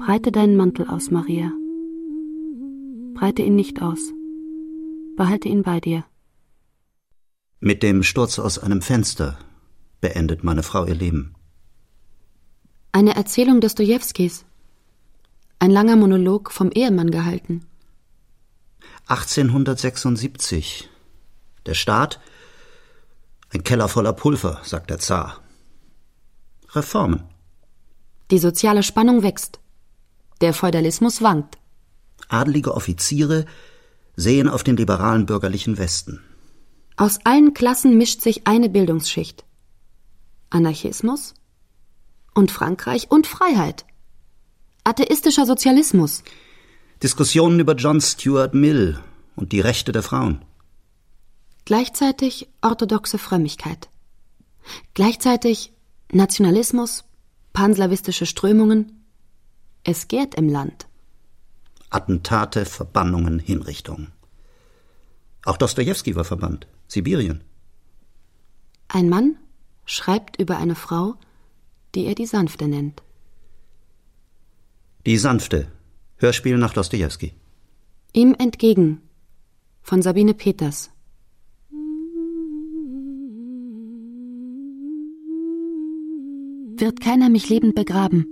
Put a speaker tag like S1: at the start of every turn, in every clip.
S1: Breite deinen Mantel aus, Maria. Breite ihn nicht aus. Behalte ihn bei dir.
S2: Mit dem Sturz aus einem Fenster beendet meine Frau ihr Leben.
S1: Eine Erzählung Dostojewskis. Ein langer Monolog vom Ehemann gehalten.
S2: 1876. Der Staat? Ein Keller voller Pulver, sagt der Zar. Reformen.
S1: Die soziale Spannung wächst. Der Feudalismus wankt.
S2: Adelige Offiziere sehen auf den liberalen bürgerlichen Westen.
S1: Aus allen Klassen mischt sich eine Bildungsschicht. Anarchismus und Frankreich und Freiheit. Atheistischer Sozialismus.
S2: Diskussionen über John Stuart Mill und die Rechte der Frauen.
S1: Gleichzeitig orthodoxe Frömmigkeit. Gleichzeitig Nationalismus, panslawistische Strömungen. Es gärt im Land.
S2: Attentate, Verbannungen, Hinrichtungen. Auch Dostojewski war verbannt. Sibirien.
S1: Ein Mann schreibt über eine Frau, die er die Sanfte nennt.
S2: Die Sanfte. Hörspiel nach Dostojewski.
S1: Ihm entgegen von Sabine Peters. Wird keiner mich lebend begraben.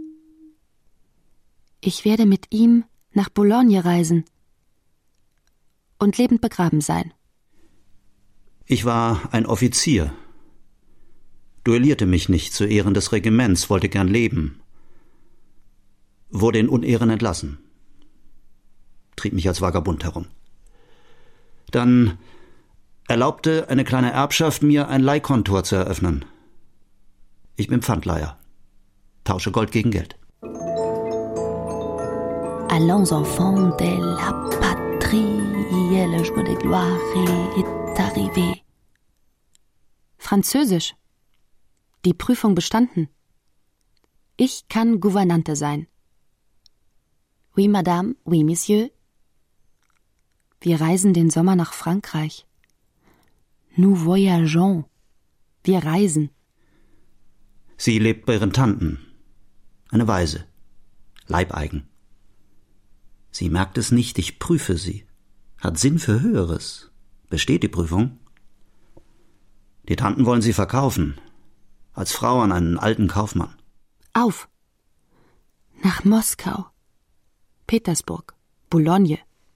S1: Ich werde mit ihm nach Boulogne reisen und lebend begraben sein.
S2: Ich war ein Offizier. Duellierte mich nicht zu Ehren des Regiments, wollte gern leben. Wurde in Unehren entlassen. Trieb mich als Vagabund herum. Dann erlaubte eine kleine Erbschaft mir ein Leihkontor zu eröffnen. Ich bin Pfandleiher. Tausche Gold gegen Geld.
S1: Allons enfants de la patrie, le jour de gloire est arrivé. Französisch. Die Prüfung bestanden. Ich kann Gouvernante sein. Oui, Madame, oui, Monsieur. Wir reisen den Sommer nach Frankreich. Nous voyageons. Wir reisen.
S2: Sie lebt bei ihren Tanten. Eine Waise. Leibeigen. Sie merkt es nicht, ich prüfe sie. Hat Sinn für Höheres. Besteht die Prüfung? Die Tanten wollen sie verkaufen. Als Frau an einen alten Kaufmann.
S1: Auf. Nach Moskau. Petersburg. Boulogne.